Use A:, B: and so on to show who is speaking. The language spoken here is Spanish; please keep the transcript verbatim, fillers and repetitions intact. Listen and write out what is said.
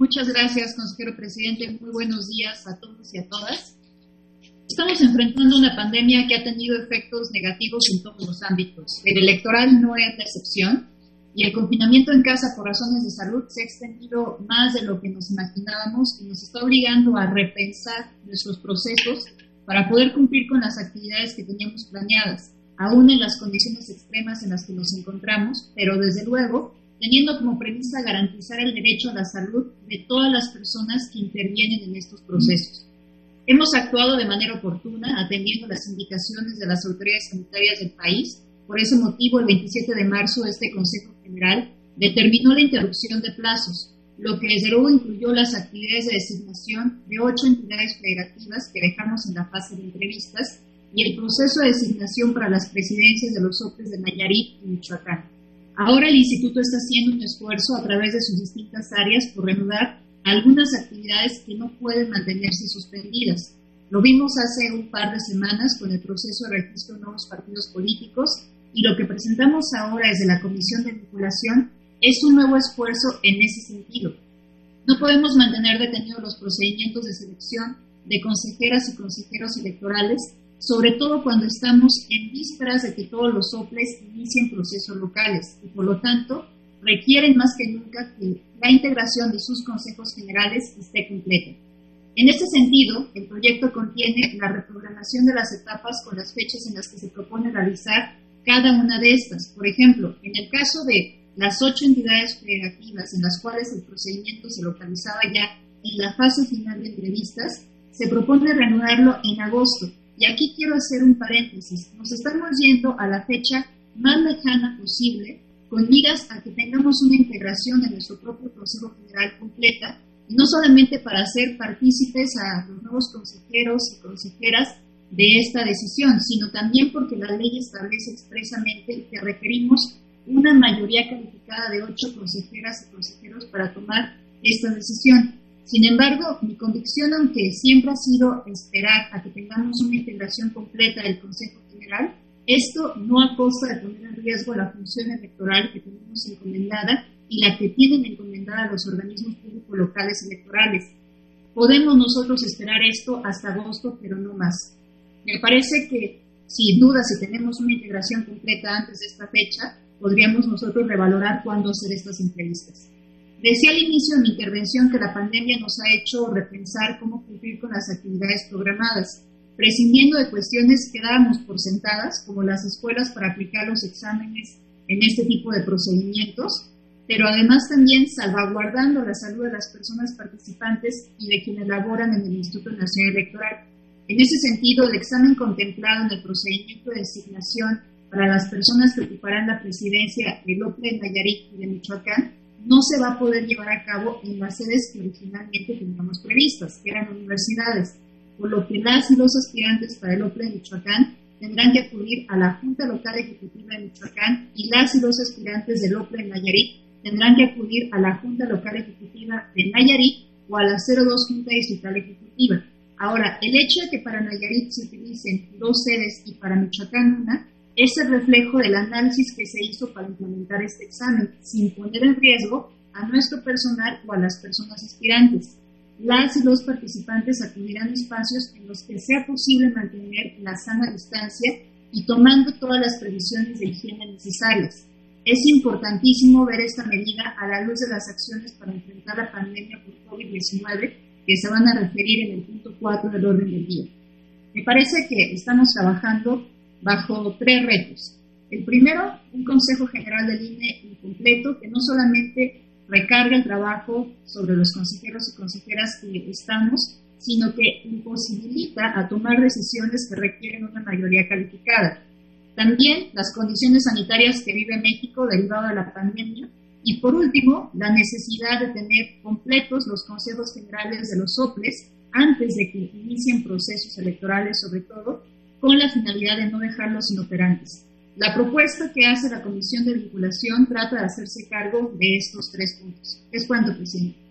A: Muchas gracias, consejero presidente. Muy buenos días a todos y a todas. Estamos enfrentando una pandemia que ha tenido efectos negativos en todos los ámbitos. El electoral no es la excepción y el confinamiento en casa por razones de salud se ha extendido más de lo que nos imaginábamos y nos está obligando a repensar nuestros procesos para poder cumplir con las actividades que teníamos planeadas, aún en las condiciones extremas en las que nos encontramos, pero desde luego teniendo como premisa garantizar el derecho a la salud de todas las personas que intervienen en estos procesos. Hemos actuado de manera oportuna, atendiendo las indicaciones de las autoridades sanitarias del país. Por ese motivo, el veintisiete de marzo, este Consejo General determinó la interrupción de plazos, lo que desde luego incluyó las actividades de designación de ocho entidades federativas que dejamos en la fase de entrevistas y el proceso de designación para las presidencias de los OPLES de Nayarit y Michoacán. Ahora el Instituto está haciendo un esfuerzo a través de sus distintas áreas por reanudar algunas actividades que no pueden mantenerse suspendidas. Lo vimos hace un par de semanas con el proceso de registro de nuevos partidos políticos y lo que presentamos ahora desde la Comisión de Vinculación es un nuevo esfuerzo en ese sentido. No podemos mantener detenidos los procedimientos de selección de consejeras y consejeros electorales, sobre todo cuando estamos en vísperas de que todos los OPLES inicien procesos locales y, por lo tanto, requieren más que nunca que la integración de sus consejos generales esté completa. En este sentido, el proyecto contiene la reprogramación de las etapas con las fechas en las que se propone realizar cada una de estas. Por ejemplo, en el caso de las ocho entidades federativas en las cuales el procedimiento se localizaba ya en la fase final de entrevistas, se propone reanudarlo en agosto. Y aquí quiero hacer un paréntesis. Nos estamos yendo a la fecha más lejana posible con miras a que tengamos una integración de nuestro propio Consejo General completa, y no solamente para hacer partícipes a los nuevos consejeros y consejeras de esta decisión, sino también porque la ley establece expresamente que requerimos una mayoría calificada de ocho consejeras y consejeros para tomar esta decisión. Sin embargo, mi convicción, aunque siempre ha sido esperar a que tengamos una integración completa del Consejo General, esto no a costa de poner en riesgo la función electoral que tenemos encomendada y la que tienen encomendada los organismos públicos locales electorales. Podemos nosotros esperar esto hasta agosto, pero no más. Me parece que, sin duda, si tenemos una integración completa antes de esta fecha, podríamos nosotros revalorar cuándo hacer estas entrevistas. Decía al inicio de mi intervención que la pandemia nos ha hecho repensar cómo cumplir con las actividades programadas, prescindiendo de cuestiones que dábamos por sentadas, como las escuelas para aplicar los exámenes en este tipo de procedimientos, pero además también salvaguardando la salud de las personas participantes y de quienes laboran en el Instituto Nacional Electoral. En ese sentido, el examen contemplado en el procedimiento de designación para las personas que ocuparán la presidencia del OPLE de Nayarit y de Michoacán no se va a poder llevar a cabo en las sedes que originalmente teníamos previstas, que eran universidades, por lo que las y los aspirantes para el OPLE de Michoacán tendrán que acudir a la Junta Local Ejecutiva de Michoacán y las y los aspirantes del OPLE de Nayarit tendrán que acudir a la Junta Local Ejecutiva de Nayarit o a la cero dos Junta Distrital Ejecutiva. Ahora, el hecho de que para Nayarit se utilicen dos sedes y para Michoacán una, es el reflejo del análisis que se hizo para implementar este examen, sin poner en riesgo a nuestro personal o a las personas aspirantes. Las y los participantes acudirán a espacios en los que sea posible mantener la sana distancia y tomando todas las previsiones de higiene necesarias. Es importantísimo ver esta medida a la luz de las acciones para enfrentar la pandemia por COVID diecinueve que se van a referir en el punto cuatro del orden del día. Me parece que estamos trabajando bajo tres retos. El primero, un Consejo General del I N E incompleto que no solamente recarga el trabajo sobre los consejeros y consejeras que estamos, sino que imposibilita a tomar decisiones que requieren una mayoría calificada. También las condiciones sanitarias que vive México derivado de la pandemia. Y por último, la necesidad de tener completos los consejos generales de los OPLES antes de que inicien procesos electorales, sobre todo, con la finalidad de no dejarlos inoperantes. La propuesta que hace la Comisión de Vinculación trata de hacerse cargo de estos tres puntos. Es cuanto, presidente.